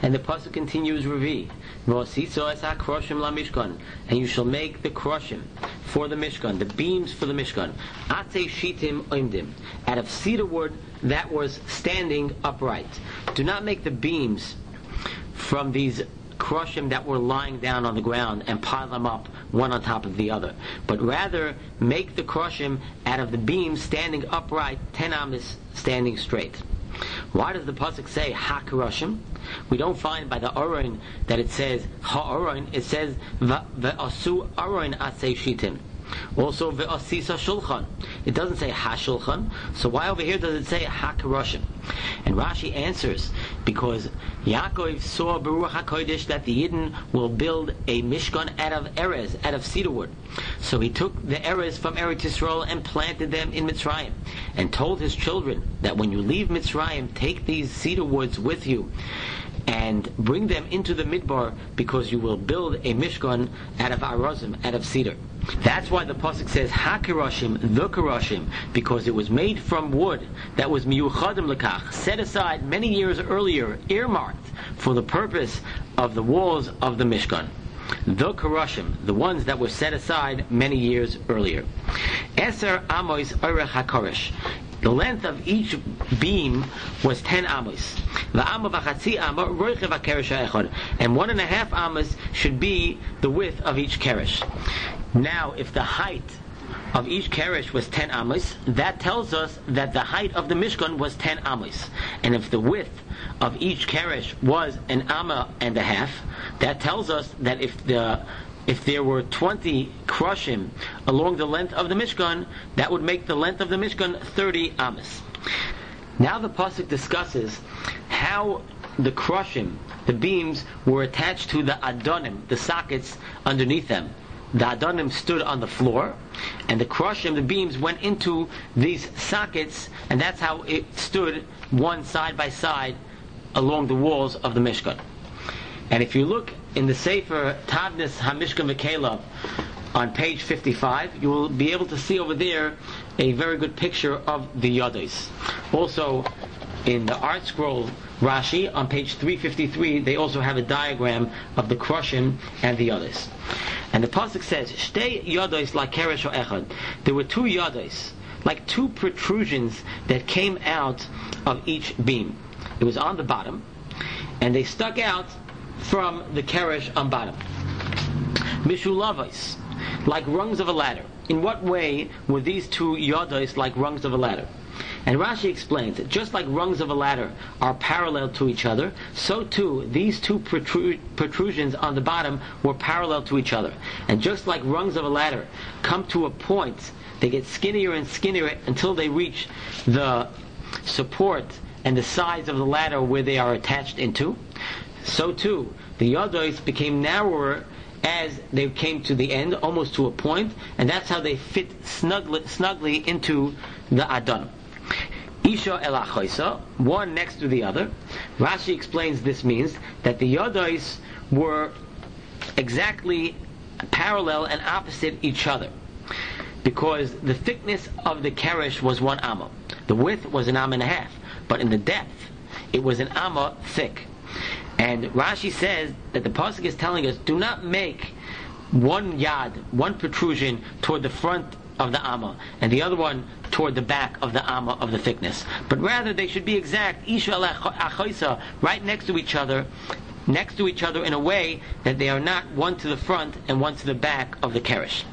And the pasuk continues, Revi, V'ositzo es ha-kroshim la-mishkan, and you shall make the kroshim for the Mishkan, the beams for the Mishkan, Atei shitim oimdim, out of cedar wood that was standing upright. Do not make the beams from these kroshim that were lying down on the ground and pile them up one on top of the other, but rather make the kroshim out of the beams standing upright, 10 amas standing straight. Why does the pasuk say ha-kroshim? We don't find by the Aron that it says ha-Aron. It says ve'asu Aron asei shitim. Also ve'asisa shulchan. It doesn't say ha-shulchan. So why over here does it say ha-kroshim? And Rashi answers, because Yaakov saw Baruch HaKodesh that the Yidden will build a Mishkan out of erez, out of cedar wood. So he took the erez from Eretz Yisrael and planted them in Mitzrayim, and told his children that when you leave Mitzrayim, take these cedar woods with you and bring them into the Midbar, because you will build a Mishkan out of Arazim, out of cedar. That's why the pasuk says ha-keroshim, the keroshim, because it was made from wood that was miyuchadim lekach, set aside many years earlier, earmarked for the purpose of the walls of the Mishkan. The keroshim, the ones that were set aside many years earlier. Eser amos orech hakoresh. The length of each beam was 10 amos. And 1.5 amos should be the width of each keresh. Now, if the height of each keresh was 10 amos, that tells us that the height of the Mishkan was 10 amos. And if the width of each keresh was 1.5 amos, that tells us that if there were 20 kroshim along the length of the Mishkan, that would make the length of the Mishkan 30 amos. Now the pasuk discusses how the kroshim, the beams, were attached to the adonim, the sockets underneath them. The adonim stood on the floor, and the kroshim, the beams, went into these sockets, and that's how it stood one side by side along the walls of the Mishkan. And if you look in the Sefer Tavnis HaMishkan V'Kelav on page 55, you will be able to see over there a very good picture of the Yadais. Also, in the Art Scroll Rashi on page 353, they also have a diagram of the kroshim and the Yadais. And the pasuk says, "Shtei Yadais la keresh echad." There were 2 Yadais, like 2 protrusions that came out of each beam. It was on the bottom, and they stuck out from the keresh on bottom. Mishulavais, like rungs of a ladder. In what way were these 2 Yadais like rungs of a ladder? And Rashi explains that just like rungs of a ladder are parallel to each other, so too these 2 protrusions on the bottom were parallel to each other. And just like rungs of a ladder come to a point, they get skinnier and skinnier until they reach the support and the sides of the ladder where they are attached into, so too the Yadais became narrower as they came to the end, almost to a point, and that's how they fit snugly into the Adon. Isha el achoisa, one next to the other. Rashi explains this means that the Yadais were exactly parallel and opposite each other, because the thickness of the keresh was 1 amma. The width was 1.5 amma, but in the depth it was 1 amma thick. And Rashi says that the pasuk is telling us, do not make one yad, one protrusion toward the front of the amma, and the other one toward the back of the amma of the thickness, but rather they should be exact, isha achoisa, right next to each other in a way that they are not one to the front and one to the back of the keresh.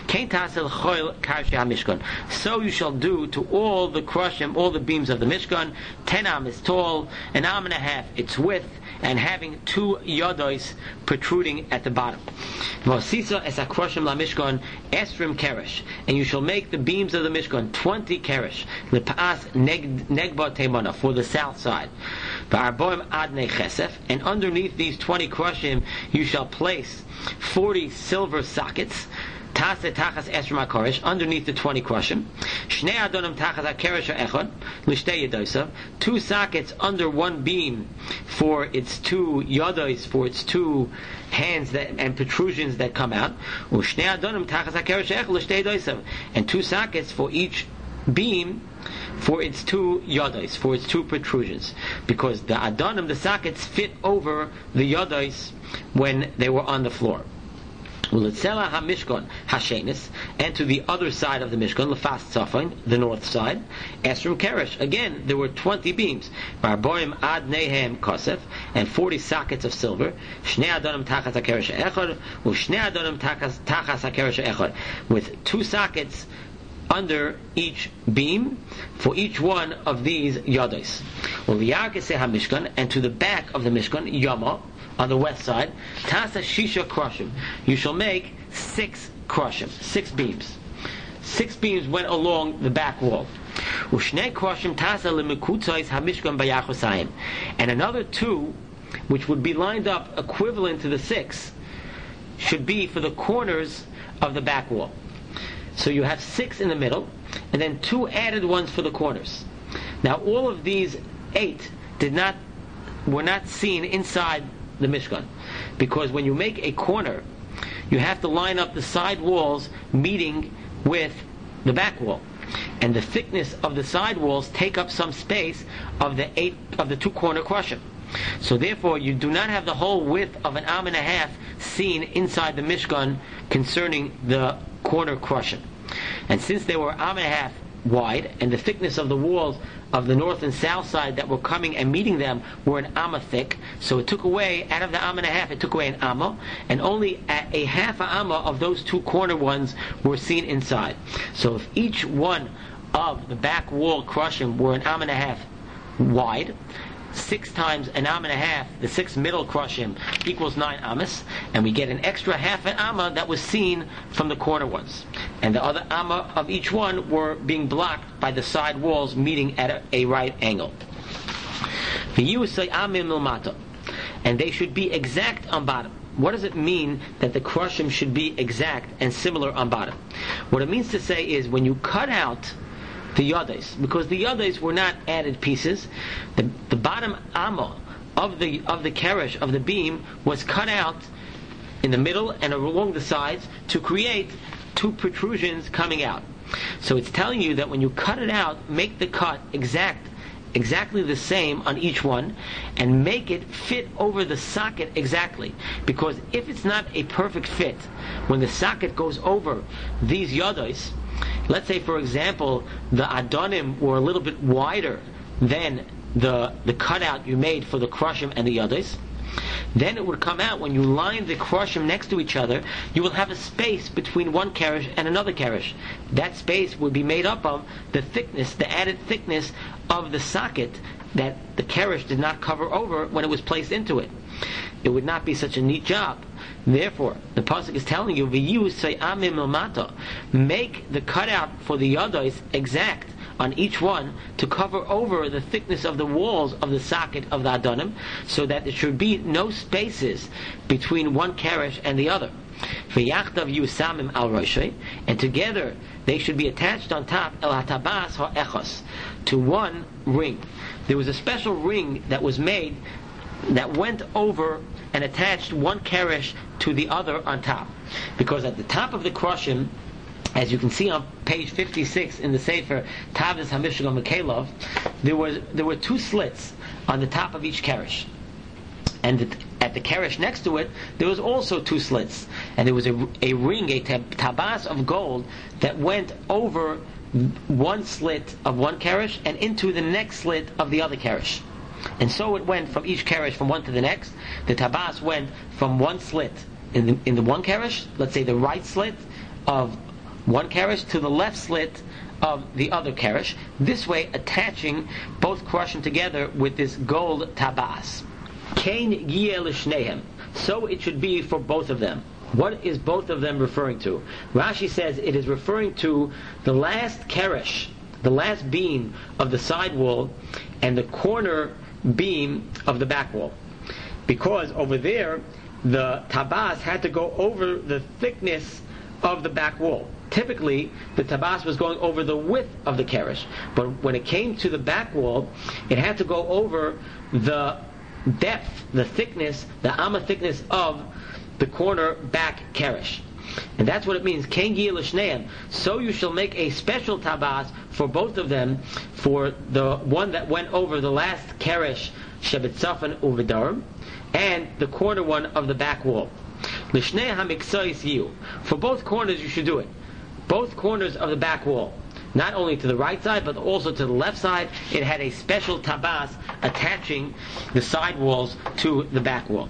So you shall do to all the kroshim, all the beams of the Mishkan. 10 amas tall, 1.5 amma its width, and having 2 Yadais protruding at the bottom. V'asisa es ha-kroshim la Mishkan esrim keresh, and you shall make the beams of the Mishkan 20 keresh, l'pa'as negba teimana, for the south side. V'arboim adnei chesef, and underneath these 20 kroshim you shall place 40 silver sockets, tase tachas esrim ha-koresh, underneath the 20 kroshim. Shnei adonim tachas ha-keresh ha-echad, l'shtei yadosav, 2 sockets under one beam for its 2 yadais, for its 2 hands and protrusions that come out. U'shnei adonim tachas ha-keresh ha-echad, l'shtei yadosav, and 2 sockets for each beam for its two yodos, for its two protrusions, because the adonim, the sockets, fit over the yodos when they were on the floor. Uletzela hamishkon hashenis, and to the other side of the mishkan, lefas tzafon, the north side, esrim keresh. Again, there were 20 beams. Barboim ad nehem kosef, and 40 sockets of silver. Shnei adonim tachas hakeresh echad, u'shnei adonim tachas hakeresh echad, with 2 sockets under each beam for each one of these yodos. U'liyarkeseh hamishkan, and to the back of the mishkan, yama, on the west side, tasa shisha kroshim. You shall make 6 kroshim, 6 beams. 6 beams went along the back wall. Ushnei kroshim tasa lemikutzos hamishkan bayachosayim, and another 2, which would be lined up equivalent to the 6, should be for the corners of the back wall. So you have 6 in the middle, and then 2 added ones for the corners. Now all of these 8 were not seen inside the Mishkan, because when you make a corner, you have to line up the side walls meeting with the back wall, and the thickness of the side walls take up some space of the 2 corner kroshim. So therefore, you do not have the whole width of an am and a half seen inside the Mishkan concerning the corner kroshim. And since they were am and a half wide, and the thickness of the walls of the north and south side that were coming and meeting them were an amma thick, so it took away, out of the am and a half, it took away an amma, and only a half a amma of those 2 corner ones were seen inside. So if each one of the back wall kroshim were an am and a half wide, 6 times an am and a half, the 6 middle kroshim, equals 9 amas, and we get an extra half an amma that was seen from the corner ones. And the other amma of each one were being blocked by the side walls meeting at a right angle. And they should be exact on bottom. What does it mean that the kroshim should be exact and similar on bottom? What it means to say is, when you cut out the yodes, because the yodes were not added pieces, the bottom amma of the keresh, of the beam, was cut out in the middle and along the sides to create 2 protrusions coming out. So it's telling you that when you cut it out, make the cut exactly the same on each one, and make it fit over the socket exactly. Because if it's not a perfect fit, when the socket goes over these yodos, let's say, for example, the adonim were a little bit wider than the cutout you made for the kroshim and the yodos, then it would come out, when you line the kroshim next to each other, you will have a space between one keresh and another keresh. That space would be made up of the thickness, the added thickness of the socket that the keresh did not cover over when it was placed into it. It would not be such a neat job. Therefore, the pasuk is telling you, "V'yu sayamim ilmata," make the cutout for the yodos exact on each one to cover over the thickness of the walls of the socket of the adonim, so that there should be no spaces between one keresh and the other. V'yachtav yusamim al roshay, and together they should be attached on top, el hatabas ha'echos, to one ring. There was a special ring that was made that went over and attached one keresh to the other on top, because at the top of the kroshim, as you can see on page 56 in the Sefer Tavis HaMishkan Mekelov, there were 2 slits on the top of each keresh, and at the keresh next to it there was also 2 slits, and there was a ring, a tabas of gold that went over one slit of one keresh and into the next slit of the other keresh. And so it went from each keresh, from one to the next. The tabas went from one slit in the one keresh, let's say the right slit of one keresh, to the left slit of the other keresh, this way attaching both kroshim together with this gold tabas. Kain yeh l'shnehem, so it should be for both of them. What is both of them referring to? Rashi says it is referring to the last keresh, the last beam of the side wall, and the corner beam of the back wall. Because over there, the tabas had to go over the thickness of the back wall. Typically, the tabas was going over the width of the keresh, but when it came to the back wall, it had to go over the depth, the thickness, the amma thickness of the corner back keresh. And that's what it means. Kengi l'shneim. So you shall make a special tabas for both of them, for the one that went over the last keresh shebetzafan uvedarim, and the corner one of the back wall. L'shnei hamiksois yu. For both corners you should do it. Both corners of the back wall. Not only to the right side, but also to the left side. It had a special tabas attaching the side walls to the back wall.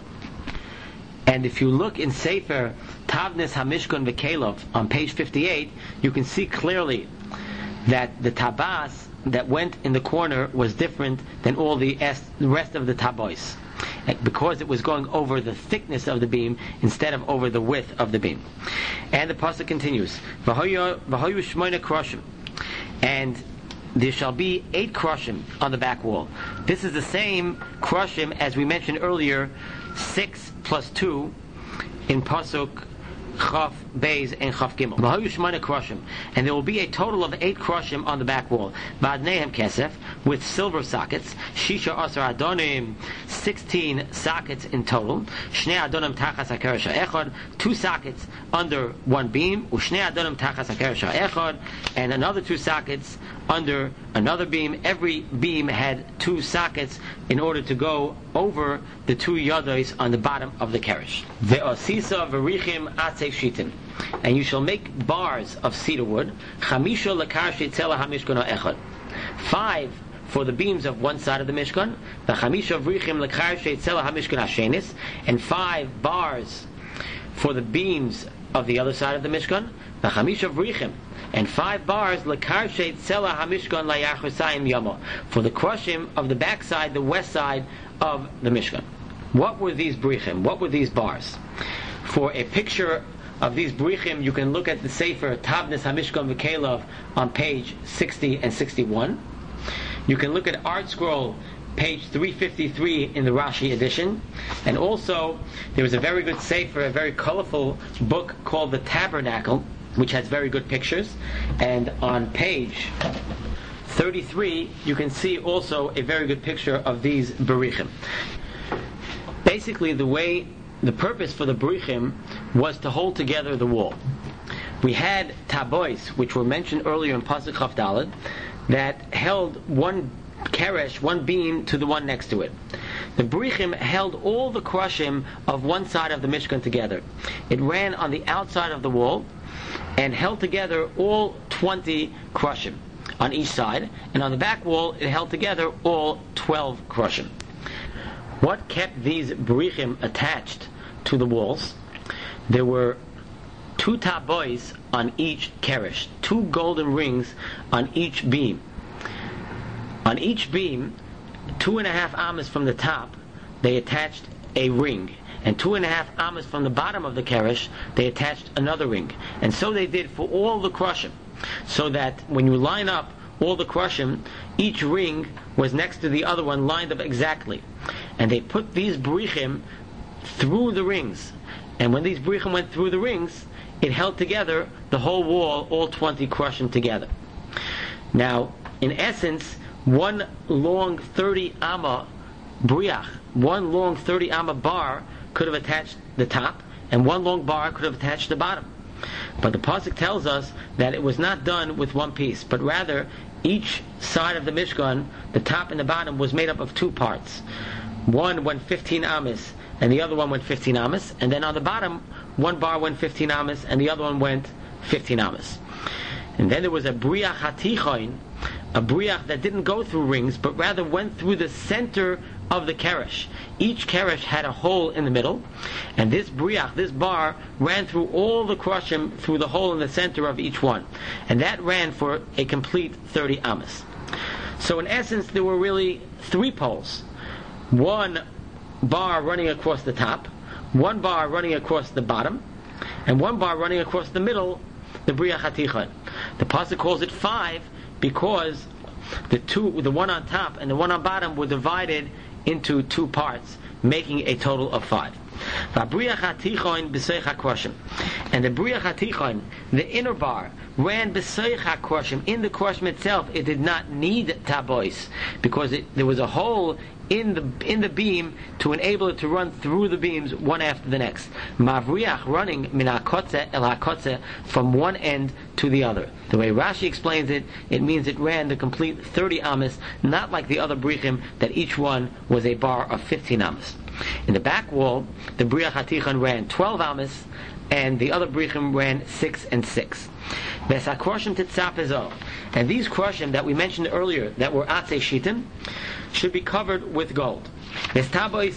And if you look in Sefer Tavnis HaMishkan V'Kelov on page 58, you can see clearly that the tabas that went in the corner was different than all the rest of the tabois, because it was going over the thickness of the beam instead of over the width of the beam. And the pasuk continues, V'hoyu shmoina kroshim, and there shall be 8 kroshim on the back wall. This is the same kroshim as we mentioned earlier, 6 plus 2 in pasuk Chaf Beis and Chaf Gimel. V'hoyu shmoina kroshim, and there will be a total of 8 kroshim on the back wall. V'adnehem kesef, with silver sockets. Shisha asar adonim, 16 sockets in total. Shnei adonim tachas hakeresh ha'echad, 2 sockets under one beam. Ushnei adonim tachas hakeresh ha'echad, and another 2 sockets under another beam. Every beam had 2 sockets in order to go over the 2 yodos on the bottom of the keresh. Ve'osisa v'richim atzei shitim, and you shall make bars of cedar wood. Chamisha lekar shetzela hamishkan ha'echad, 5 for the beams of one side of the Mishkan. V'chamisha v'richim lekar shetzela hamishkan ha'shenis, and 5 bars for the beams of the other side of the Mishkan. V'chamisha v'richim, and 5 bars lekar shetzela hamishkan layachosayim yama, for the crushing of the backside, the west side of the Mishkan. What were these brichim? What were these bars? For a picture of these brichim, you can look at the Sefer Tavnis HaMishkan V'Kelov on page 60 and 61. You can look at Art Scroll, page 353 in the Rashi edition. And also, there was a very good Sefer, a very colorful book called The Tabernacle, which has very good pictures. And on page 33, you can see also a very good picture of these brichim. Basically, the purpose for the brichim was to hold together the wall. We had tabois, which were mentioned earlier in Pasuk Chaf Daled, that held one keresh, one beam, to the one next to it. The brichim held all the krushim of one side of the Mishkan together. It ran on the outside of the wall and held together all 20 krushim on each side, and on the back wall it held together all 12 krushim. What kept these brichim attached to the walls? There were 2 tabois on each keresh, 2 golden rings on each beam. On each beam, 2.5 amas from the top, they attached a ring, and 2.5 amas from the bottom of the keresh, they attached another ring. And so they did for all the krushim, so that when you line up all the krushim, each ring was next to the other one, lined up exactly. And they put these brichim through the rings. And when these brichim went through the rings, it held together the whole wall, all 20 krushim together. Now, in essence, one long 30 amma briach, one long 30 amma bar could have attached the top, and one long bar could have attached the bottom. But the pasuk tells us that it was not done with one piece, but rather each side of the Mishkan, the top and the bottom, was made up of 2 parts. One went 15 amas, and the other one went 15 amas, and then on the bottom, one bar went 15 amas, and the other one went 15 amas. And then there was a briach hatichoin, a briach that didn't go through rings, but rather went through the center of the keresh. Each keresh had a hole in the middle, and this briach, this bar, ran through all the krushim through the hole in the center of each one. And that ran for a complete 30 amas. So in essence, there were really 3 poles. One bar running across the top, one bar running across the bottom, and one bar running across the middle, the briach hatichon. The pasuk calls it 5 because the one on top and the one on bottom were divided into 2 parts, making a total of 5. V'abriach hatichon b'seich hakroshim, and the briach hatichon, the inner bar, ran b'seich hakroshim, in the kroshim itself. It did not need tabois because there was a hole in the beam to enable it to run through the beams one after the next. Mavriach, running min hakotze el hakotze, from one end to the other. The way Rashi explains it, it means it ran the complete 30 amas, not like the other brichim that each one was a bar of 15 amas. In the back wall, the briach hatichon ran 12 amas, and the other brichim ran 6 and 6. And these kroshim that we mentioned earlier, that were atzei shitim, should be covered with gold. And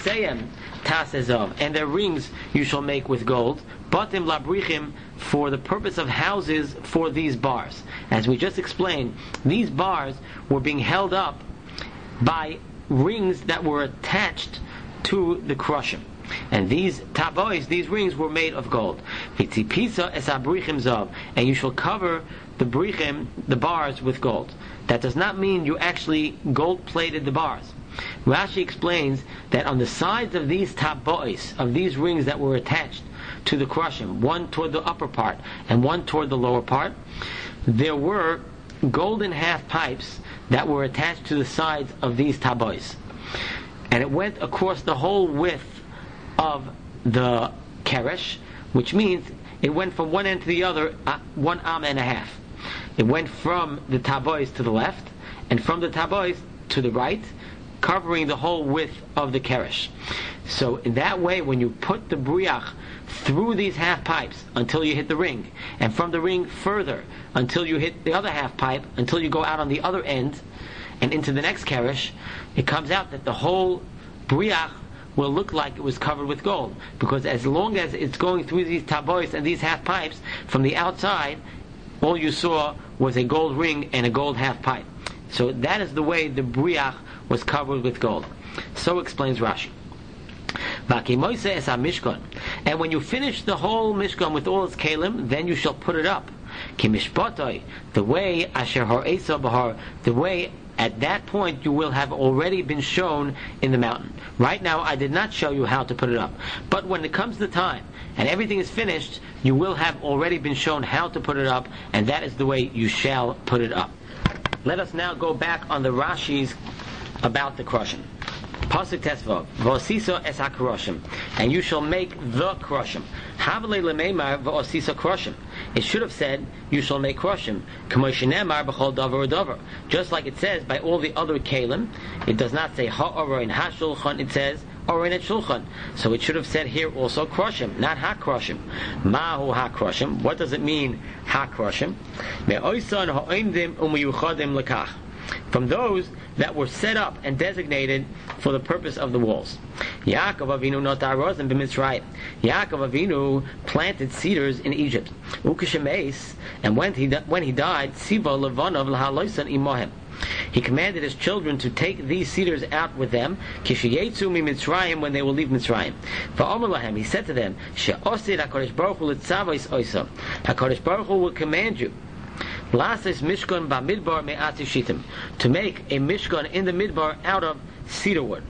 their rings you shall make with gold, batim labrichim, for the purpose of houses for these bars. As we just explained, these bars were being held up by rings that were attached to the kroshim. And these tabois, these rings, were made of gold. And you shall cover the brichim, the bars, with gold. That does not mean you actually gold-plated the bars. Rashi explains that on the sides of these tabois, of these rings that were attached to the kroshim, one toward the upper part and one toward the lower part, there were golden half pipes that were attached to the sides of these tabois. And it went across the whole width of the keresh, which means it went from one end to the other 1 amma and a half. It went from the tabois to the left and from the tabois to the right, covering the whole width of the keresh. So in that way, when you put the briach through these half pipes until you hit the ring, and from the ring further until you hit the other half pipe, until you go out on the other end and into the next keresh, it comes out that the whole briach will look like it was covered with gold, because as long as it's going through these tabois and these half pipes, from the outside all you saw was a gold ring and a gold half pipe. So that is the way the briach was covered with gold. So explains Rashi. And when you finish the whole mishkan with all its kalim, then you shall put it up. The way asher ha'esa b'har, the way at that point you will have already been shown in the mountain. Right now I did not show you how to put it up. But when it comes the time and everything is finished, you will have already been shown how to put it up, and that is the way you shall put it up. Let us now go back on the Rashis about the kroshim. Pasuk Tesvav, V'osiso es hakroshim, and you shall make the kroshim. Havale lemeimar v'osiso kroshim. It should have said, you shall make kroshim. K'mo shenemar b'chol davar u'davar. Just like it says by all the other kalim, it does not say ha'oroin ha'shulchan, it says oroin et shulchan. So it should have said here also kroshim, not hakroshim. Mahu hakroshim. What does it mean, hakroshim? Me'oisan ha'oimdim u'miyuchadim lekach. From those that were set up and designated for the purpose of the walls. Yaakov Avinu notar rozim b'Mitzrayim. Yaakov Avinu planted cedars in Egypt. Ukeshemeis, and when he died, Siva Levanov lahaloisan imohem. He commanded his children to take these cedars out with them, kishiyetzu mi Mitzrayim, when they will leave Mitzrayim. Va'omer lahem, he said to them, she'osid HaKadosh Baruch Hu litzavos oisa. HaKadosh Baruch Hu will command you, Lasis Mishkan Bamidbar Me'ati Shitim, to make a Mishkan in the Midbar out of cedar wood.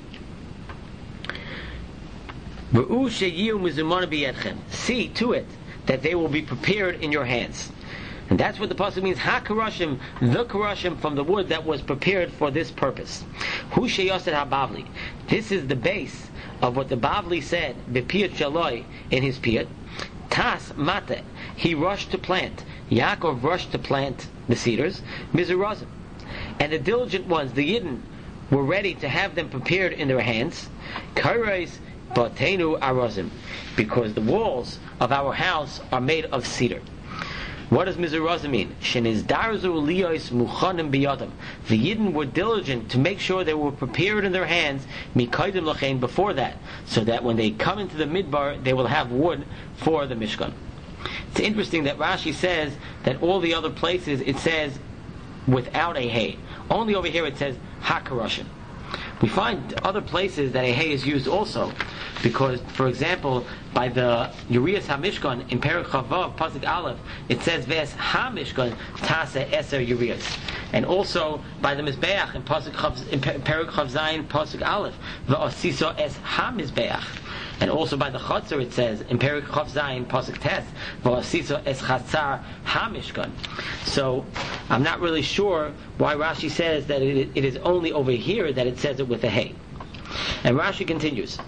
See to it that they will be prepared in your hands. And that's what the pasuk means, HaKaroshim, the Karoshim from the wood that was prepared for this purpose. Hu Sheyosed HaBavli. This is the base of what the Bavli said, B'piyat Shaloi, in his piyat. Tas Mate, he rushed to plant. Yaakov rushed to plant the cedars, Mizurazim. And the diligent ones, the Yidden, were ready to have them prepared in their hands. Kairais Batenu Arazim, because the walls of our house are made of cedar. What does Mizurazim mean? Shenizdarzu liyos muchanim biyadam. The Yidden were diligent to make sure they were prepared in their hands, mikaydim lachein, before that, so that when they come into the midbar, they will have wood for the Mishkan. It's interesting that Rashi says that all the other places it says without a hay. Only over here it says HaKaroshim. We find other places that a hay is used also, because, for example, by the Urias HaMishkan in Perek Chavav Pasuk Aleph, it says Ves HaMishkan Tase Eser Urias, and also by the Mizbeach in Perek Chav Zayin Pasuk Aleph, V'osiso Es HaMizbeach. And also by the Chatzar it says in Perik Chav Zayin Pasuk Tes, V'asisa es chatzar ha-mishkan. So I'm not really sure why Rashi says that it is only over here that it says it with a hey. And Rashi continues.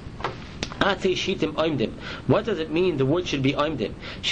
What does it mean the wood should be oimdim?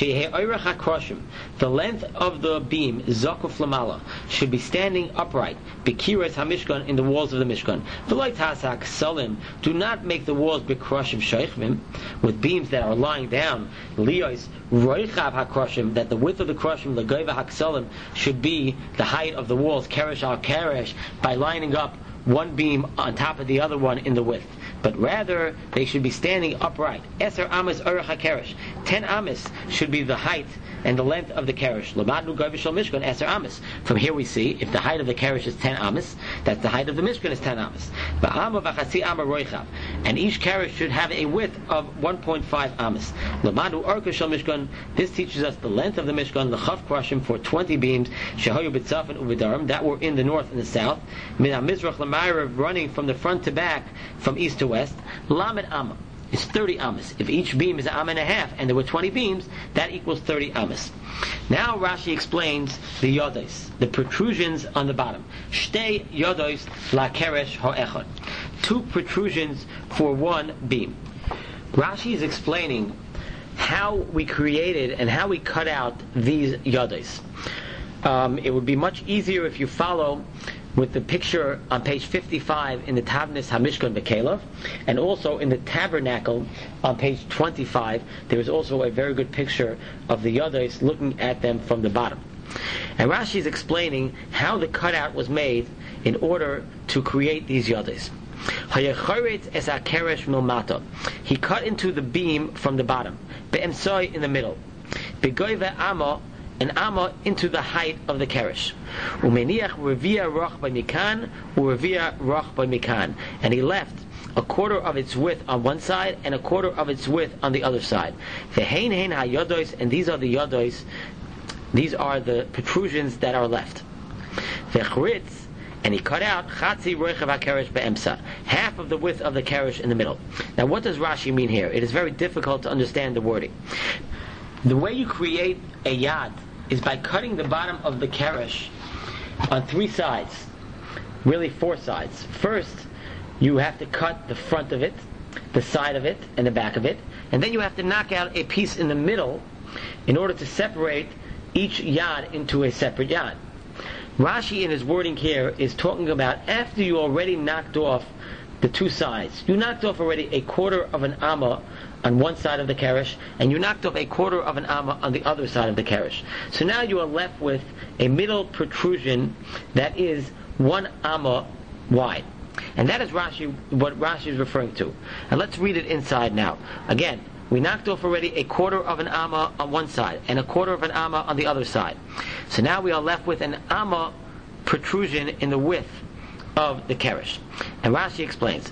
The length of the beam zakuf lamala should be standing upright. Bekiras hamishkan, in the walls of the mishkan. Do not make the walls bekroshim sheichvim, with beams that are lying down. Liyos roichav hakroshim, that the width of the kroshim legova haksalim should be the height of the walls keresh al keresh, by lining up one beam on top of the other one in the width. But rather, they should be standing upright. Eser amas orach hakeresh. 10 amas should be the height and the length of the keresh. Lamadnu gavishal mishkan eser amas. From here we see, if the height of the keresh is 10 amas, that the height of the mishkan is 10 amas. Ba'ama v'chasi ama roichav. And each keresh should have a width of 1.5 amas. Lamadnu orkashal mishkan. This teaches us the length of the mishkan, the chav kroshim, for 20 beams, shehoyu b'tzaf and uvidarim, that were in the north and the south. Min ha-mizrach l'mayrav, running from the front to back, from east to west. Lamed amma is 30 amas. If each beam is an amma and a half, and there were 20 beams, that equals 30 amas. Now Rashi explains the yodos, the protrusions on the bottom. Shtei yodos la keresh ha'echad. 2 protrusions for one beam. Rashi is explaining how we created and how we cut out these yodos. It would be much easier if you follow with the picture on page 55 in the Tavnis HaMishkan Bekelev, and also in the Tabernacle on page 25. There is also a very good picture of the Yodos looking at them from the bottom. And Rashi is explaining how the cutout was made in order to create these Yodos. He cut into the beam from the bottom, be'emsoi, in the middle, begoive amo, an amma, into the height of the keresh. Umeniach revia roch by mikan, urevia roch by mikan, and he left a quarter of its width on one side and a quarter of its width on the other side. Vehein hein hayodos, and these are the yodos. These are the protrusions that are left. Vechritz, and he cut out chatzi roichav hakeresh be'emsa, half of the width of the keresh in the middle. Now, what does Rashi mean here? It is very difficult to understand the wording. The way you create a yad is by cutting the bottom of the keresh on 3 sides, really 4 sides. First, you have to cut the front of it, the side of it, and the back of it, and then you have to knock out a piece in the middle in order to separate each yad into a separate yad. Rashi, in his wording here, is talking about after you already knocked off the 2 sides. You knocked off already a quarter of an amma on one side of the keresh, and you knocked off a quarter of an amma on the other side of the keresh. So now you are left with a middle protrusion that is 1 amma wide. And that is what Rashi is referring to. And let's read it inside now. Again, we knocked off already a quarter of an amma on one side and a quarter of an amma on the other side. So now we are left with an amma protrusion in the width of the keresh. And Rashi explains,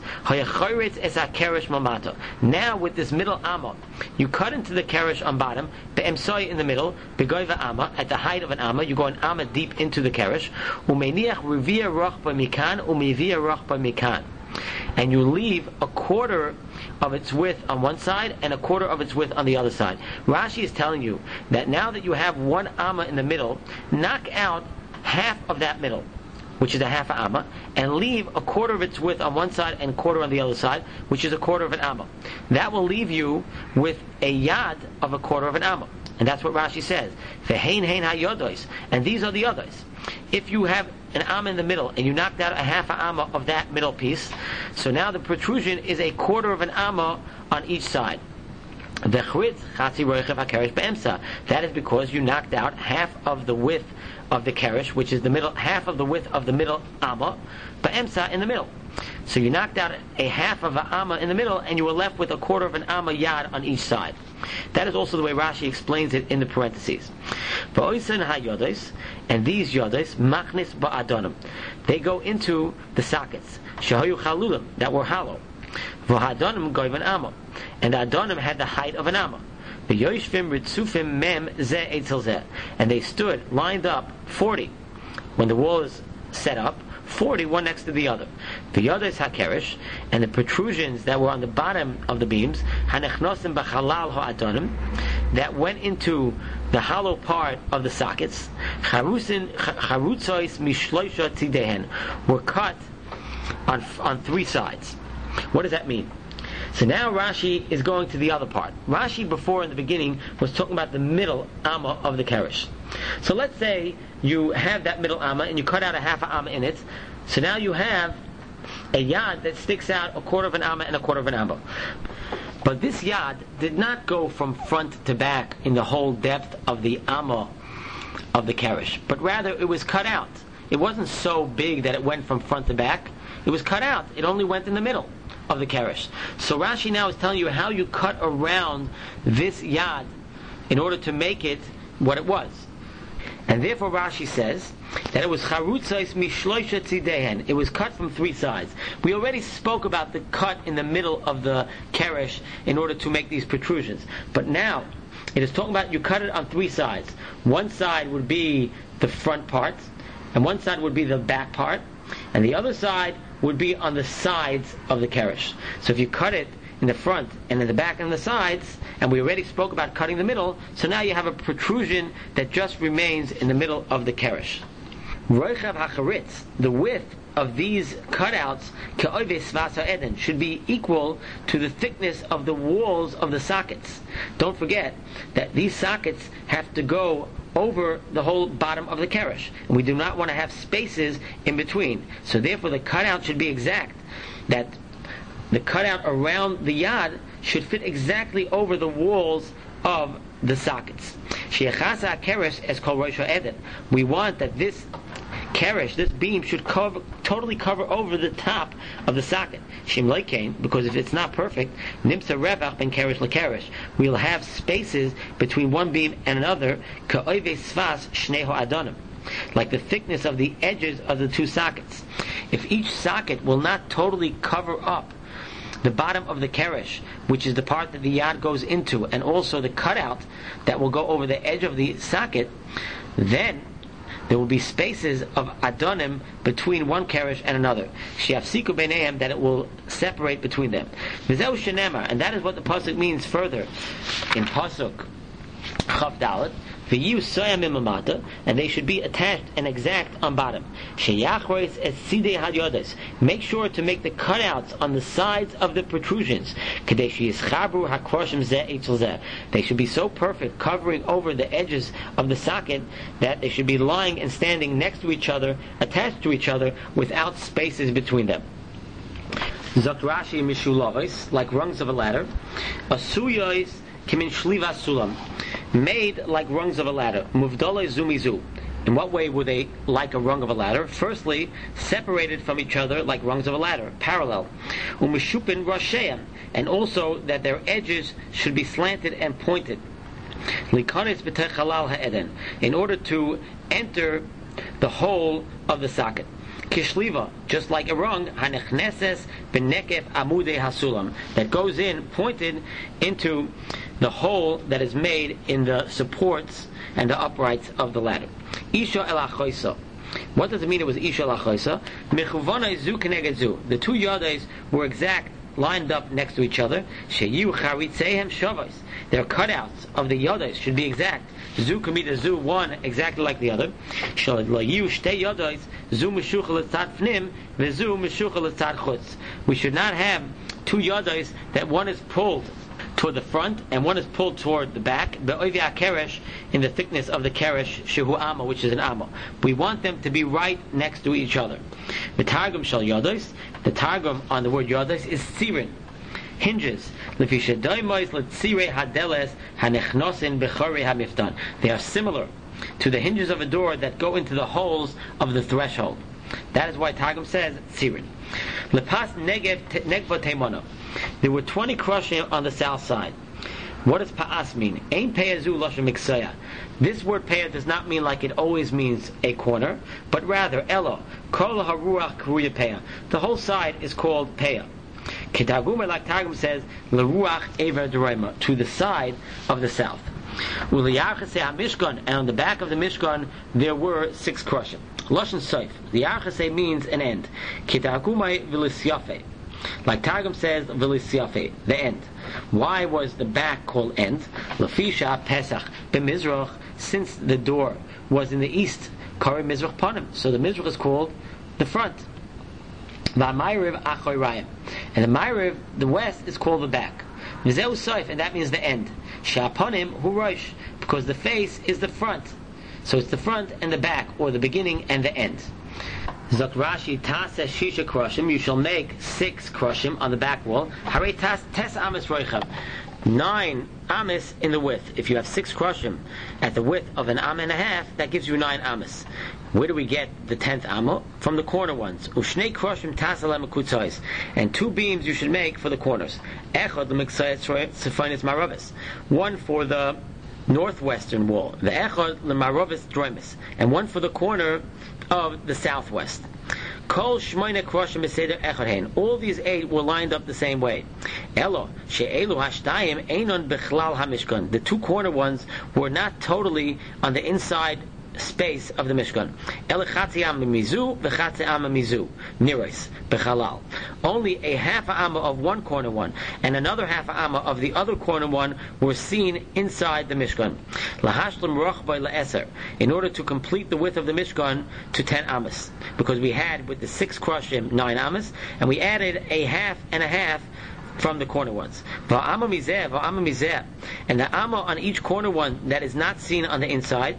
now with this middle amma, you cut into the keresh on bottom, be'emsoi, in the middle, begoiva amma, at the height of an amma, you go an amma deep into the keresh, umeniach revia roch b'mikan, umevia roch b'mikan, and you leave a quarter of its width on one side and a quarter of its width on the other side. Rashi is telling you that now that you have 1 amma in the middle, knock out half of that middle, which is a half an amma, and leave a quarter of its width on one side and a quarter on the other side, which is a quarter of an amma. That will leave you with a yad of a quarter of an amma. And that's what Rashi says. Vehein hein hayodos, and these are the others. If you have an amma in the middle and you knocked out a half an amma of that middle piece, so now the protrusion is a quarter of an amma on each side. That is because you knocked out half of the width of the keresh, which is the middle, half of the width of the middle amma, ba'emsa, in the middle. So you knocked out a half of an amma in the middle, and you were left with a quarter of an amma yad on each side. That is also the way Rashi explains it in the parentheses. And these yodos, machnis ba'adonim, they go into the sockets, shahayu chalulim, that were hollow. V'hadonim goiv an amma, and the adonim had the height of an amma. The yoshvim ritzufim mem ze etzel ze, and they stood lined up 40 when the wall is set up, 40, one next to the other. The Yodes HaKeresh, and the protrusions that were on the bottom of the beams, Hanechnosim B'Chalal Ha'adonim, that went into the hollow part of the sockets, Charutzois Mishloisha Tzidehen, were cut on 3 sides. What does that mean? So now Rashi is going to the other part. Rashi before in the beginning was talking about the middle amma of the keresh. So let's say you have that middle amma and you cut out a half an amma in it. So now you have a yad that sticks out a quarter of an amma and a quarter of an amma. But this yad did not go from front to back in the whole depth of the amma of the keresh, but rather it was cut out. It wasn't so big that it went from front to back. It was cut out. It only went in the middle of the keresh. So Rashi now is telling you how you cut around this yad in order to make it what it was. And therefore Rashi says that it was charutzais mishloisha tzidehen. It was cut from 3 sides. We already spoke about the cut in the middle of the keresh in order to make these protrusions. But now it is talking about you cut it on 3 sides. One side would be the front part, and one side would be the back part, and the other side would be on the sides of the keresh. So if you cut it in the front and in the back and the sides, and we already spoke about cutting the middle, so now you have a protrusion that just remains in the middle of the keresh. Roichav hacharitz, the width of these cutouts, ke'oives svasa eden, should be equal to the thickness of the walls of the sockets. Don't forget that these sockets have to go over the whole bottom of the keresh, and we do not want to have spaces in between. So therefore the cutout should be exact, that the cutout around the yad should fit exactly over the walls of the sockets. She'achasa keresh as kol roisha eden. We want that this keresh, this beam, should totally cover over the top of the socket. Shim leikein, because if it's not perfect, nimsa revach ben keresh lekeresh, we'll have spaces between one beam and another, ka'oive svas shneho adonim, like the thickness of the edges of the 2 sockets. If each socket will not totally cover up the bottom of the keresh, which is the part that the yad goes into, and also the cutout that will go over the edge of the socket, then there will be spaces of adonim between one keresh and another. She'afsiku beinehem, that it will separate between them. V'zeu shenemar, and that is what the pasuk means further in pasuk Chav Dalet. V'yu soyam imamata, and they should be attached and exact on bottom. Sheyachrois es sidei hadyodes. Make sure to make the cutouts on the sides of the protrusions. Kadei sheyischabru hakroshim zeh etzel zeh. They should be so perfect, covering over the edges of the socket, that they should be lying and standing next to each other, attached to each other, without spaces between them. Zok Rashi mishulavos, like rungs of a ladder. Asuyos kimin shliva sulam, made like rungs of a ladder. Muvdolei zumizu. In what way were they like a rung of a ladder? Firstly, separated from each other like rungs of a ladder, parallel. Umeshupin rasheim, and also that their edges should be slanted and pointed. Likanis b'tech halal ha'eden, in order to enter the hole of the socket. Kishliva, just like a rung, hanechneses b'nekef amudei hasulam, that goes in, pointed into the hole that is made in the supports and the uprights of the ladder. Isha el achoisa. What does it mean it was Isha el achoisa? Mechuvana zu keneged zu. The 2 yades were exact, lined up next to each other. Sheyu charitzehem shavos. Their cutouts of the yades should be exact. Zu kamida zu, one exactly like the other. Shal layu shtei yades zu meshucha letzad fnim vezu meshucha letzad chutz. We should not have 2 yades that one is pulled toward the front and one is pulled toward the back. Be'oivia keresh, in the thickness of the keresh, shehu amma, which is an amma. We want them to be right next to each other. The targum shal yodos, the targum on the word yodos is tzirin, hinges. They are similar to the hinges of a door that go into the holes of the threshold. That is why Targum says tzirin. Lepas negev negva teimono. There were 20 krushim on the south side. What does pa'as mean? Ein pe'azu lashon miksaya. This word pe'ah does not mean like it always means a corner, but rather elo kol haruach kruya pe'ah. The whole side is called pe'ah. Ketargum, like Targum says, leruach ever d'roima, to the side of the south. Uliyachasei HaMishkan, and on the back of the Mishkan there were 6 Krushim. Lashon Soif. The Yachasei means an end. Kitakumai Vilisyafe. Like Targum says, Vilisyafe, the end. Why was the back called end? Lafisha Pesach b'Mizrach, since the door was in the east. Kari Mizrach Panim. So the Mizrach is called the front. V'Mayriv Achoyrayim. And the Mayriv, the west, is called the back. V'Zeu Soif, and that means the end. Sha'aponim Hu Rosh, because the face is the front. So it's the front and the back, or the beginning and the end. Zok Rashi, Taseh Shisha Krushim, you shall make 6 Krushim on the back wall. Hare Tes Amis Roichav, 9 Amis in the width. If you have 6 Krushim at the width of an Am and a half, that gives you 9 Amis. Where do we get the 10th Amma? From the corner ones. Ushnei Krushim Tasalem Kutzais, and 2 beams you should make for the corners. Echad L'Miksayet Sefanis Maravis, 1 for the northwestern wall, the Echad L'Maravis Droimis, and 1 for the corner of the southwest. Kol Shmoine Krushim Beseder Echad Hein. All these 8 were lined up the same way. Elo She'elu Hashtayim Einon Bechlal HaMishkan. The 2 corner ones were not totally on the inside space of the Mishkan. Elechatzi amma mizu, v'chatzi amma mizu, niris, bechalal. Only a half amma of one corner one, and another half amma of the other corner one were seen inside the Mishkan. Lahashlim rochbay la'eser, in order to complete the width of the Mishkan to 10 ammas. Because we had, with the 6 Krushim, 9 ammas, and we added a half and a half from the corner ones. And the amma on each corner one that is not seen on the inside,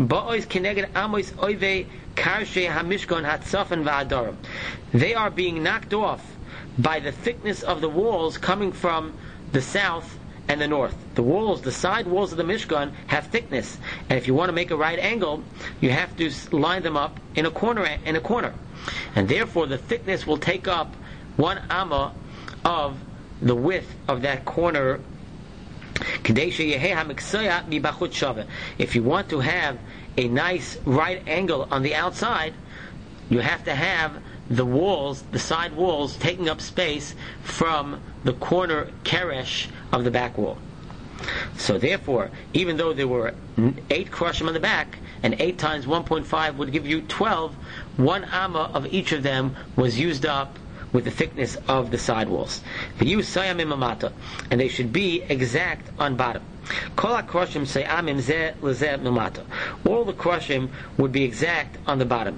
they are being knocked off by the thickness of the walls coming from the south and the north. The walls, the side walls of the Mishkan have thickness, and if you want to make a right angle, you have to line them up in a corner, and therefore the thickness will take up 1 amma of the width of that corner. If you want to have a nice right angle on the outside, you have to have the walls, the side walls, taking up space from the corner keresh of the back wall. So therefore, even though there were 8 Krushim on the back, and 8 times 1.5 would give you 12, 1 amma of each of them was used up with the thickness of the side walls. And they should be exact on bottom. All the Krushim would be exact on the bottom.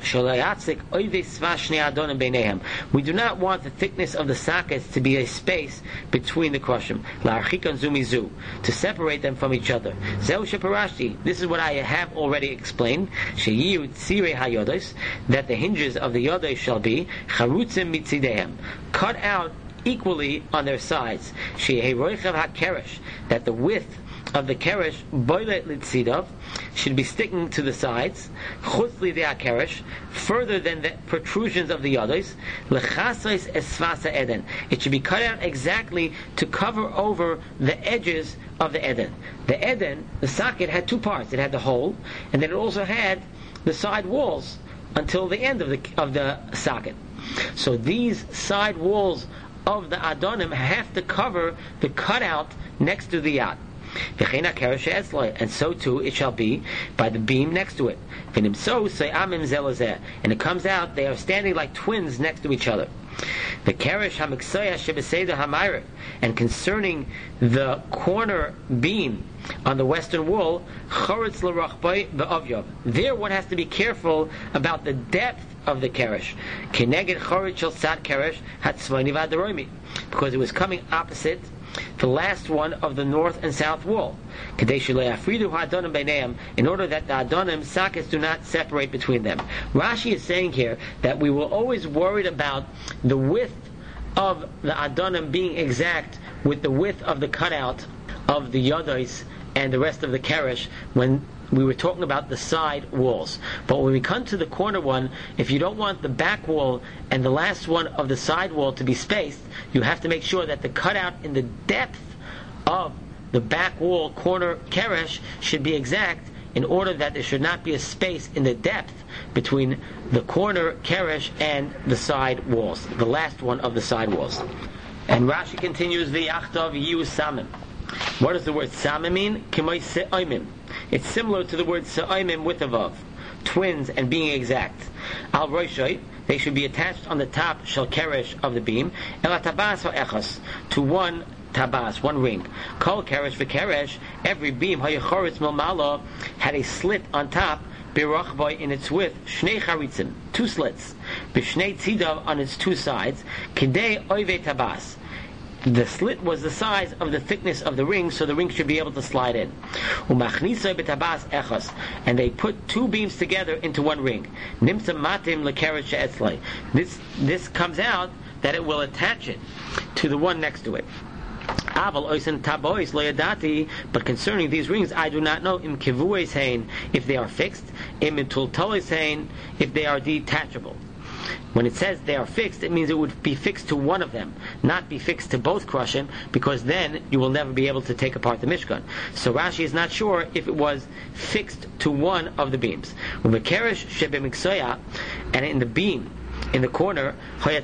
We do not want the thickness of the sockets to be a space between the Krushim, to separate them from each other. This is what I have already explained, that the hinges of the yoday shall be cut out equally on their sides, that the width of the keresh should be sticking to the sides, further than the protrusions of the yodos. It should be cut out exactly to cover over the edges of the eden. The eden, the socket, had 2 parts. It had the hole, and then it also had the side walls until the end of the socket. So these side walls of the adonim have to cover the cutout next to the yad. And so too it shall be by the beam next to it. And it comes out, they are standing like twins next to each other. The keresh hamiksaya shebeseder hamayrev, and concerning the corner beam on the western wall, choretz l'rachbay ve'avyav. There one has to be careful about the depth of the keresh. Keneged choretz shel sad keresh hatzvoni v'adaromi, because it was coming opposite the last one of the north and south wall, in order that the adonim sockets do not separate between them. Rashi is saying here that we were always worried about the width of the adonim being exact with the width of the cutout of the yodos and the rest of the keresh when we were talking about the side walls. But when we come to the corner one, if you don't want the back wall and the last one of the side wall to be spaced, you have to make sure that the cutout in the depth of the back wall corner keresh should be exact, in order that there should not be a space in the depth between the corner keresh and the side walls, the last one of the side walls. And Rashi continues, V'yachtav yiu samim. What does the word samim mean? Kimoi se'oimim. It's similar to the word se'oimim with a vav. Twins and being exact. Al roshoi, they should be attached on the top shel keresh of the beam. El tabas ha'echos, to one tabas, one ring. Kol keresh v'keresh, every beam hayachoritz milmalo had a slit on top. Birachboy, in its width, shnei charitzim, two slits. B'shnei tzidav, on its two sides. Kidei oive tabas. The slit was the size of the thickness of the ring, so the ring should be able to slide in. Umachnisoi betabas echos, and they put two beams together into one ring. Nimsa matim lekeresh she'etzlei. This comes out that it will attach it to the one next to it. Aval oisen tabois loyadati, but concerning these rings, I do not know im kivues hain, if they are fixed, im tultolis hain, if they are detachable. When it says they are fixed, it means it would be fixed to one of them, not be fixed to both Krushim, because then you will never be able to take apart the Mishkan. So Rashi is not sure if it was fixed to one of the beams. And in the beam, in the corner, the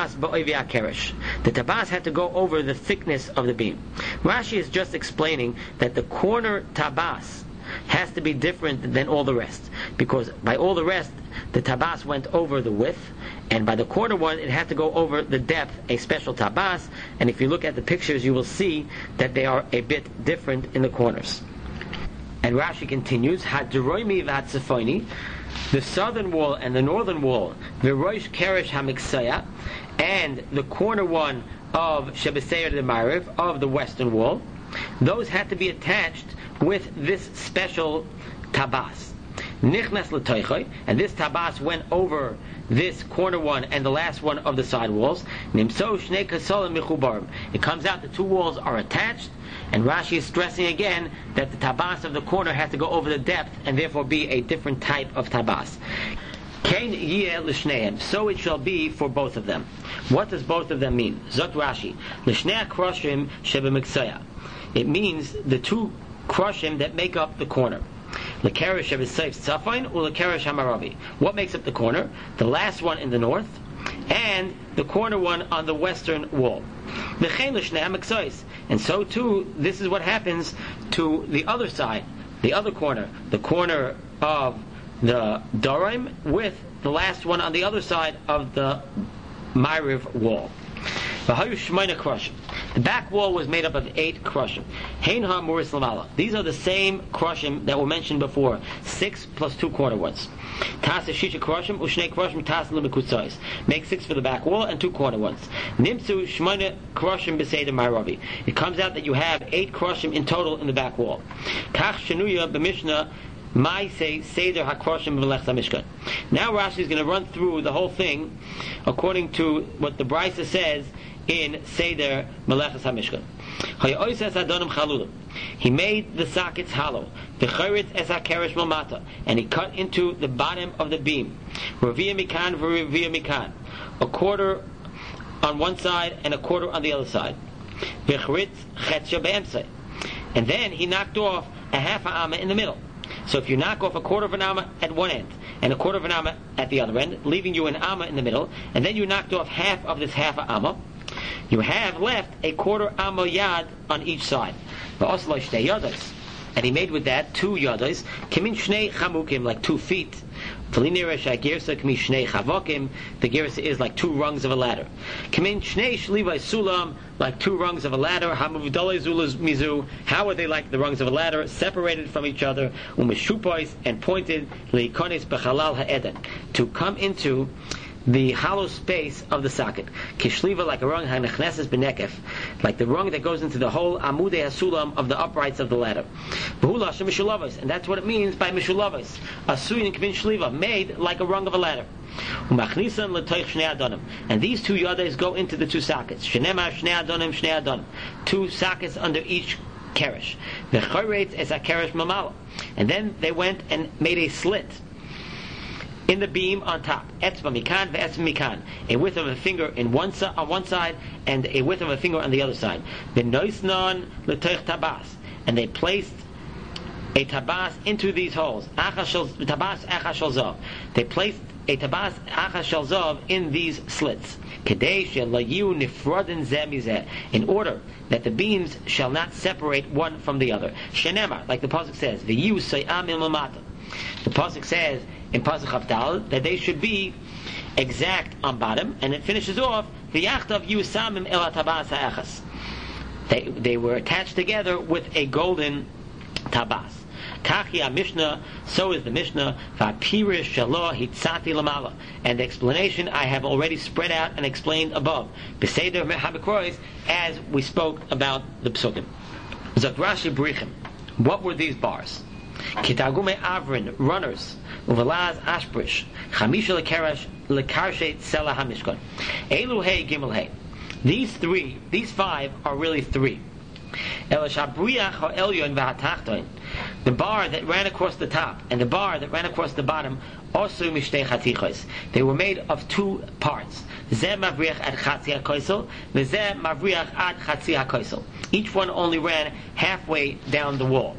tabas had to go over the thickness of the beam. Rashi is just explaining that the corner tabas has to be different than all the rest, because by all the rest the tabas went over the width, and by the corner one it had to go over the depth, a special tabas. And if you look at the pictures, you will see that they are a bit different in the corners. And Rashi continues, Hadroimi v'hatzafoni, the southern wall and the northern wall, v'roish keresh hamiksaya, and the corner one of Shebeseir de Mariv, of the western wall, those had to be attached with this special tabas. Nichnas l'toichoi, and this tabas went over this corner one and the last one of the side walls. Nimso shnei kasolim michubarim. It comes out the two walls are attached, and Rashi is stressing again that the tabas of the corner has to go over the depth and therefore be a different type of tabas. Kain yeh l'shneim, so it shall be for both of them. What does both of them mean? Zot Rashi, l'shnei kroshim shebemiksaya. It means the two kroshim that make up the corner. L'keresh shebesayf tzafain or l'keresh hamaravi. What makes up the corner? The last one in the north and the corner one on the western wall. V'chein l'shnei hamiksayis. And so too, this is what happens to the other side, the other corner, the corner of the Dorim with the last one on the other side of the Ma'ariv wall. The back wall was made up of 8 krushim. These are the same krushim that were mentioned before, 6 plus 2 corner ones. Make 6 for the back wall and 2 corner ones. It comes out that you have 8 krushim in total in the back wall. Now Rashi is going to run through the whole thing according to what the Brisa says in Seder Melechas HaMishkan. He made the sockets hollow, and he cut into the bottom of the beam, a quarter on one side and a quarter on the other side. And then he knocked off a half amma in the middle. So if you knock off a quarter of an amma at one end and a quarter of an amma at the other end, leaving you an amma in the middle, and then you knocked off half of this half amma, you have left a quarter amma yad on each side. And he made with that 2 yadas, kimin shnei chamukim, like 2 feet. The gersa is like 2 rungs of a ladder. Kimin shnei shlivai sulam, like 2 rungs of a ladder. Hamuvdalei zulaz mizu. How are they like the rungs of a ladder, separated from each other? Umeshupais, and pointed leikonis bechalal ha'eden, to come into the hollow space of the socket. Kishliva, like a rung hanechneses benekef, like the rung that goes into the whole amudei hasulam of the uprights of the ladder. V'hulashem mishulavos, and that's what it means by mishulavos. Asuyin kvin shliva, made like a rung of a ladder. Umachnisan letoich shnei adonim, and these 2 yades go into the 2 sockets. Shenema shnei adonim, 2 sockets under each keresh. V'choretz es hakeresh mamala, and then they went and made a slit in the beam on top, etzba mikan ve'etzba mikan, a width of a finger on one side and a width of a finger on the other side. V'noisnon l'toich tabas, and they placed a tabas into these holes. Tabas echashol zav. They placed a tabas achas shel zav in these slits, in order that the beams shall not separate one from the other. Shenemar, like the pasuk says, v'yu sayamim lamata. The pasuk says in pasuk Chavdal that they should be exact on bottom, and it finishes off v'yachtav yusamim el tabas ha'achas. They were attached together with a golden tabas. Kachi Mishnah, so is the Mishnah. Va'pirish shaloh hitzati lamala, and the explanation I have already spread out and explained above. Beseder mehabekrois, as we spoke about the psukim. Zagrashi brichim. What were these bars? Kitagume avrin, runners. Uvalaz ashbrish. Chamisha lekarash lekarshet selah hamishkon. Elu hey gimel hey. These five are really three. The bar that ran across the top and the bar that ran across the bottom, they were made of two parts. Each one only ran halfway down the wall.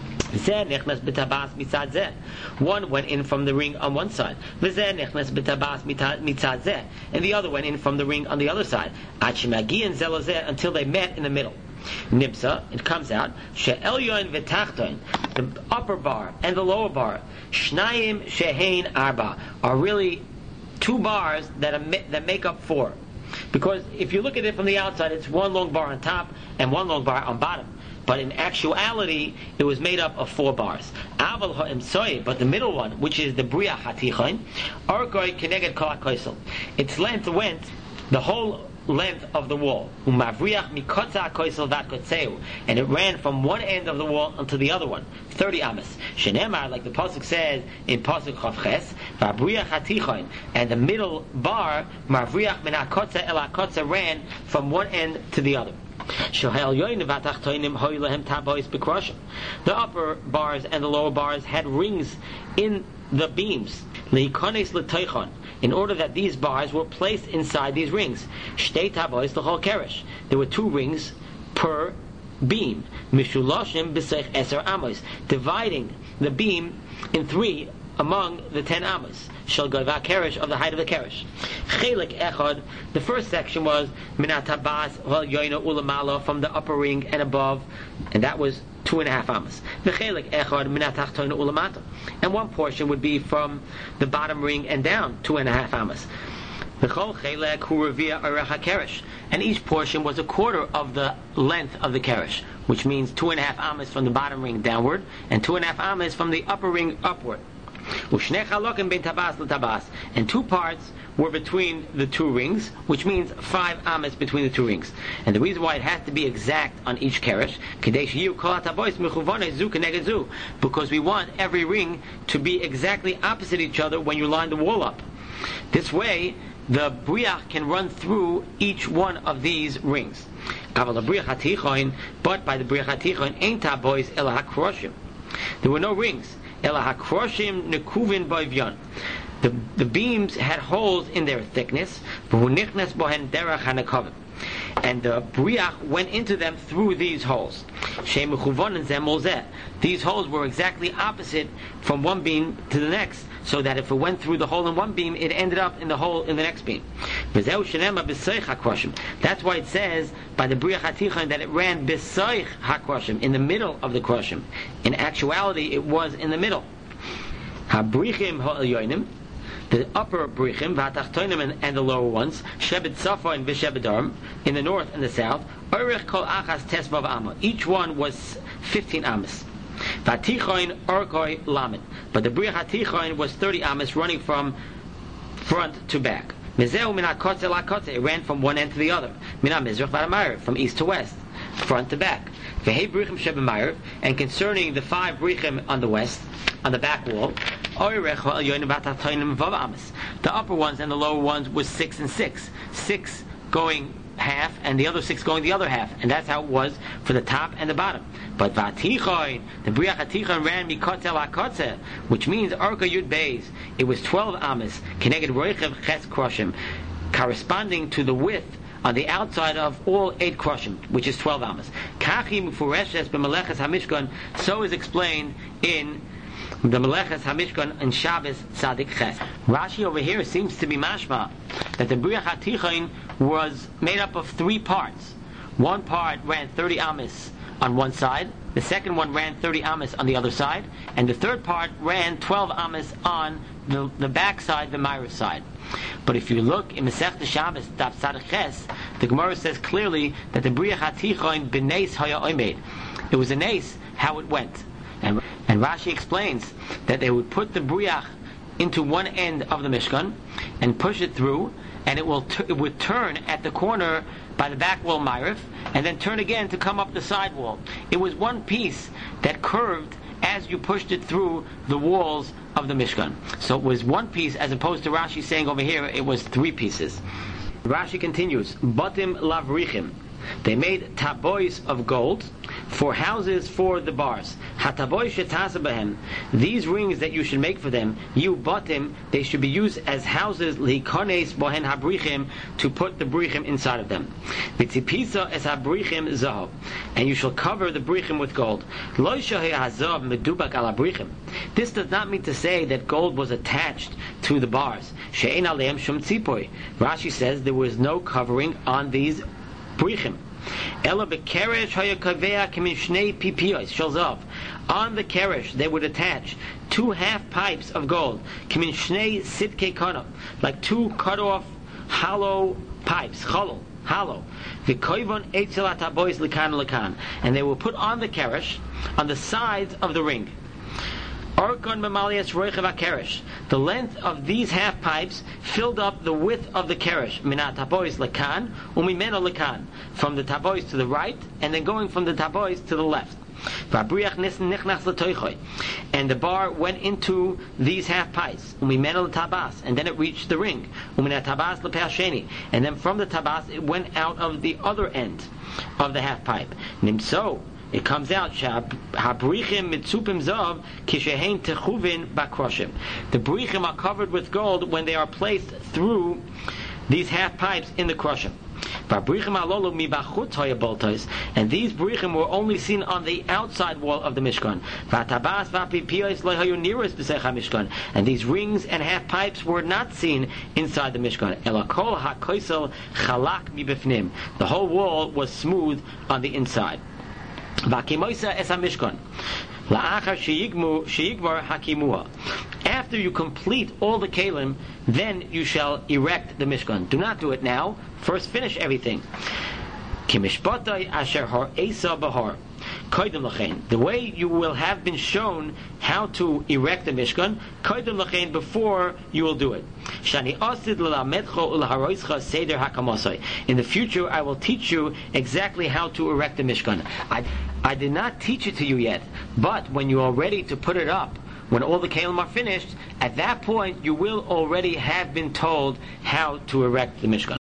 One went in from the ring on one side, and the other went in from the ring on the other side, until they met in the middle. Nibsa, it comes out, she'elyon v'tachton, the upper bar and the lower bar, shnayim shehein arba, are really two bars that make up four. Because if you look at it from the outside, it's one long bar on top and one long bar on bottom. But in actuality, it was made up of four bars. Aval ha'emsoy, but the middle one, which is the briach hatichon, argoi keneged kol ha'koisel. Its length went the whole length of the wall, and it ran from one end of the wall unto the other one, 30 amas. Shenemar, like the pasuk says in pasuk Chavches, and the middle bar, mavriach min hakotza el hakotza, ran from one end to the other. The upper bars and the lower bars had rings in the beams, in order that these bars were placed inside these rings. Shtei tabois l'chol keresh. There were two rings per beam. Mishulashim b'seich eser amos, dividing the beam in three among the 10 amos. Shel gava keresh, of the height of the keresh. Chelik echad, the first section was minat tabas val yoina ulamala, from the upper ring and above, and that was 2.5 amos. V'chelik echad minat tachtoina ulamata, and one portion would be from the bottom ring and down, 2.5 amos. V'chol chelek hu revia arecha keresh, and each portion was a quarter of the length of the keresh, which means 2.5 amos from the bottom ring downward and 2.5 amos from the upper ring upward. And two parts were between the two rings, which means 5 amas between the two rings. And the reason why it has to be exact on each keresh, because we want every ring to be exactly opposite each other when you line the wall up. This way, the briach can run through each one of these rings. But by the briach hatichon, ain't tabois ela hakroshim. There were no rings. Ela hakroshim nekuvin boivyon. The beams had holes in their thickness, and the briach went into them through these holes. These holes were exactly opposite from one beam to the next, so that if it went through the hole in one beam, it ended up in the hole in the next beam. That's why it says by the briach hatichon that it ran b'soich hakroshim, in the middle of the kroshim. In actuality, it was in the middle. Habrichim ha'elyonim, the upper brichim, v'atachtonim, and the lower ones, shebed safa and v'shebed darm, in the north and the south, orich kol achas tesvav amma, each one was 15 amas. V'atichon orkoi lamed, but the briach hatichon was 30 amas, running from front to back. Mezeu min hakotze lakotze, it ran from one end to the other. Min hamizrach v'hamayr, from east to west, front to back. V'hei brichim shebemayr, and concerning the 5 brichim on the west, on the back wall, the upper ones and the lower ones was 6 and 6. 6 going half and the other 6 going the other half, and that's how it was for the top and the bottom. But v'atichon, the briach hatichon ran mikotze lakotze, which means arka yud beis. It was 12 amas, keneged roichev ches kroshim, corresponding to the width on the outside of all 8 kroshim, which is 12 amas. Kachi mufureshes b'meleches hamishkan, so is explained in the Meleches HaMishkan and Shabbos Tzadik Ches. Rashi over here seems to be mashma that the Briach HaTichon was made up of 3 parts. One part ran 30 amis on one side, the second one ran 30 amis on the other side, and the third part ran 12 amis on the back side, the Ma'ariv side. But if you look in Masechta Shabbos Daf Tzadik Ches, the Gemara says clearly that the Briach HaTichon b'neis haya oimed. It was a neis how it went. And Rashi explains that they would put the Briach into one end of the Mishkan and push it through, and it would turn at the corner by the back wall Ma'ariv, and then turn again to come up the side wall. It was one piece that curved as you pushed it through the walls of the Mishkan. So it was one piece, as opposed to Rashi saying over here it was 3 pieces. Rashi continues, Batim lavrichim. They made tabois of gold for houses for the bars. Hatabois shetasa behem. These rings that you should make for them, you batim, they should be used as houses likones bohen habrichim, to put the brichim inside of them. V'tzipisa es habrichim zahav, and you shall cover the brichim with gold. Lo shahei hazav medubak al habrichim. This does not mean to say that gold was attached to the bars. She'ein aleim shum tzipoi. Rashi says there was no covering on these brichim. Ela bekeresh hayakavea kimin shnei pipiyos shalzav. On the keresh they would attach 2 half pipes of gold, kimin shnei sitkei kana, like 2 cut off hollow pipes, hollow. V'koivon eitzel atabois likan, and they will put on the keresh on the sides of the ring. The length of these half pipes filled up the width of the keresh. Minat tabois lekan umimeno lekan, from the tabois to the right, and then going from the tabois to the left. And the bar went into these half pipes, umimeno tabas, and then it reached the ring. Uminat tabas lepeasheni, and then from the tabas it went out of the other end of the half pipe. Nimso. It comes out, habrichim mitzupim zav kishehein techuvin bakroshim. The brichim are covered with gold when they are placed through these half pipes in the kroshim. And these brichim were only seen on the outside wall of the Mishkan. And these rings and half pipes were not seen inside the Mishkan. The whole wall was smooth on the inside. After you complete all the kalim, then you shall erect the Mishkan. Do not do it now. First finish everything. The way you will have been shown how to erect the Mishkan, before you will do it. In the future, I will teach you exactly how to erect the Mishkan. I did not teach it to you yet, but when you are ready to put it up, when all the kalim are finished, at that point you will already have been told how to erect the Mishkan.